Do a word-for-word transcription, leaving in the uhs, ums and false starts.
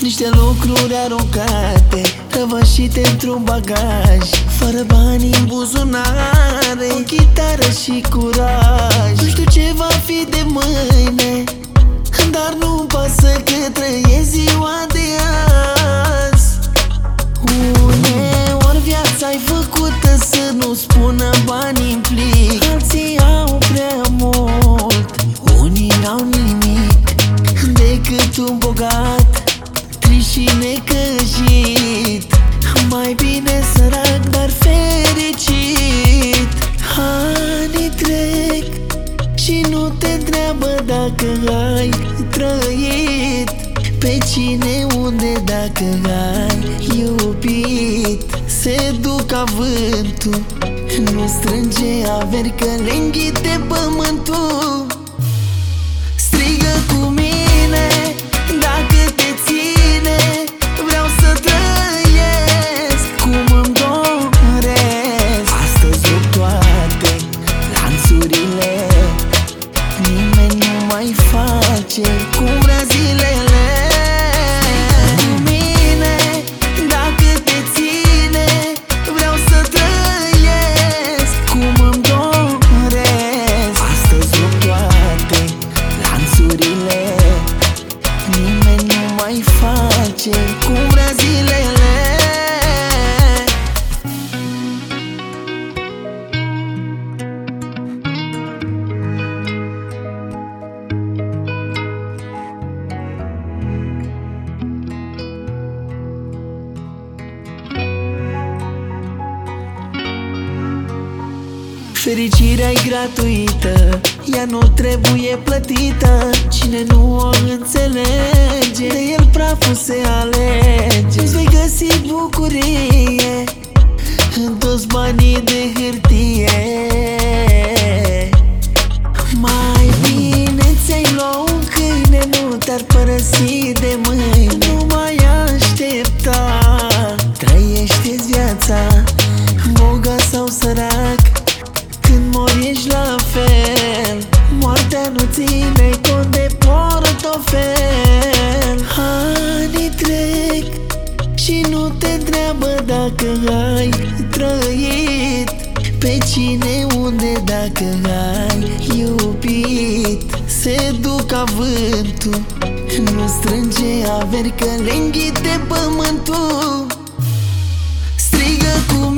Niște lucruri aruncate, răvășite într-un bagaj, fără bani în buzunare, o chitară și curaj. Nu știu ce va fi de mâine, dar nu-mi pasă că trăiesc ziua de azi. Uneori viața-i făcută să nu spună bani implic. Alții au prea mult, unii n-au nimic, decât un bogat, trist și necăjit. Mai bine sărac, dar fericit. Anii trec și nu te întreabă dacă ai trăit, pe cine, unde, dacă ai iubit. Se duc ca vântul, nu strânge averi, că le înghite pământul. Strigă cu mine dacă te ține, vreau să trăiesc cum îmi doresc. Astăzi rup toate lanțurile, nimeni nu mai face cum vrea zilele. Cu mine dacă te ține, vreau să trăiesc cum îmi doresc. Astăzi rup toate lanțurile, nimeni nu mai face cum vrea zilele. Fericirea-i gratuită, ea nu trebuie plătită. Cine nu o înțelege, de el praful se alege. Îți vei găsi bucurie în toți banii de hârtie. Mai bine ți-ai lua un câine, nu te-ar părăsi de mâine. Nu mai aștepta, trăiește-ți viața, bogat sau sărac. Când mori ești la fel, moartea nu ține cont de portofel. Anii trec și nu te întreabă dacă ai trăit, pe cine, unde, dacă ai iubit. Se duc ca vântul, nu strânge averi, că le înghite pământul. Strigă cu